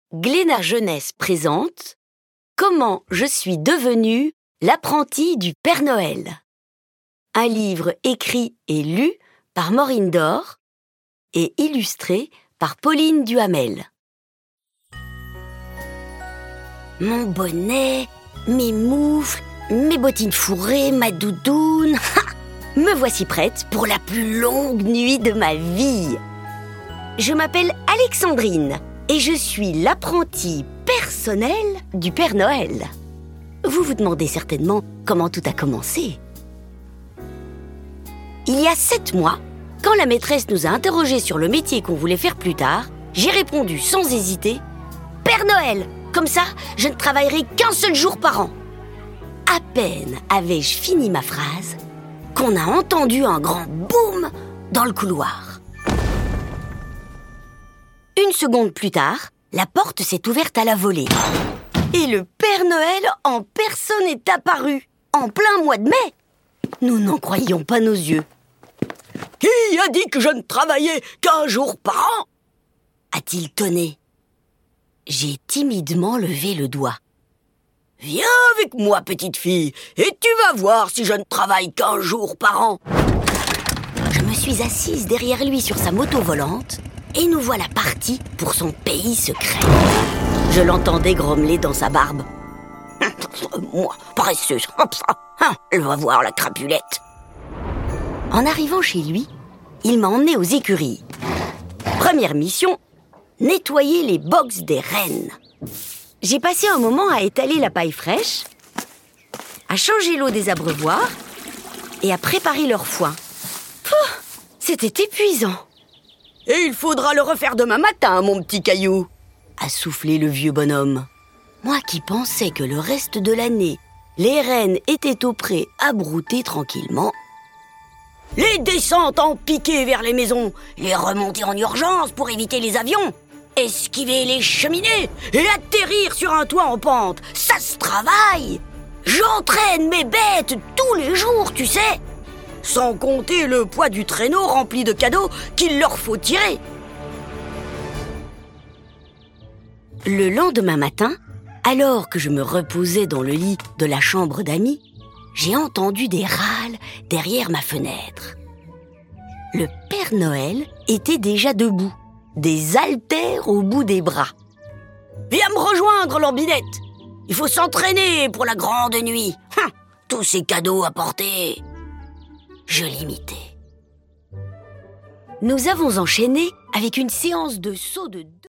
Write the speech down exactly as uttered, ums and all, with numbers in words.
Glénat Jeunesse présente Comment je suis devenue l'apprentie du Père Noël. Un livre écrit et lu par Maureen Dore et illustré par Pauline Duhamel. Mon bonnet, mes moufles, mes bottines fourrées, ma doudoune. Ha! Me voici prête pour la plus longue nuit de ma vie. Je m'appelle Alexandrine et je suis l'apprentie personnelle du Père Noël. Vous vous demandez certainement comment tout a commencé. Il y a sept mois, quand la maîtresse nous a interrogés sur le métier qu'on voulait faire plus tard, j'ai répondu sans hésiter « Père Noël ! Comme ça, je ne travaillerai qu'un seul jour par an !» À peine avais-je fini ma phrase qu'on a entendu un grand boum dans le couloir. Une seconde plus tard, la porte s'est ouverte à la volée. Et le Père Noël en personne est apparu, en plein mois de mai. Nous n'en croyions pas nos yeux. « Qui a dit que je ne travaillais qu'un jour par an ?» a-t-il tonné. J'ai timidement levé le doigt. « Viens avec moi, petite fille, et tu vas voir si je ne travaille qu'un jour par an. » Je me suis assise derrière lui sur sa moto volante, et nous voilà partis pour son pays secret. Je l'entendais grommeler dans sa barbe. « Moi, paresseuse, elle va voir la crapulette. » En arrivant chez lui, il m'a emmené aux écuries. Première mission, nettoyer les box des rennes. J'ai passé un moment à étaler la paille fraîche, à changer l'eau des abreuvoirs et à préparer leur foin. Pouh, c'était épuisant. « Et il faudra le refaire demain matin, mon petit caillou !» a soufflé le vieux bonhomme. Moi qui pensais que le reste de l'année, les rennes étaient au pré à brouter tranquillement. Les descentes en piqué vers les maisons, les remontées en urgence pour éviter les avions, esquiver les cheminées et atterrir sur un toit en pente, ça se travaille. J'entraîne mes bêtes tous les jours, tu sais. Sans compter le poids du traîneau rempli de cadeaux qu'il leur faut tirer. Le lendemain matin, alors que je me reposais dans le lit de la chambre d'amis, j'ai entendu des râles derrière ma fenêtre. Le Père Noël était déjà debout, des haltères au bout des bras. « Viens me rejoindre, Lambinette. Il faut s'entraîner pour la grande nuit. Hum, tous ces cadeaux à porter. » Je l'imitais. Nous avons enchaîné avec une séance de saut de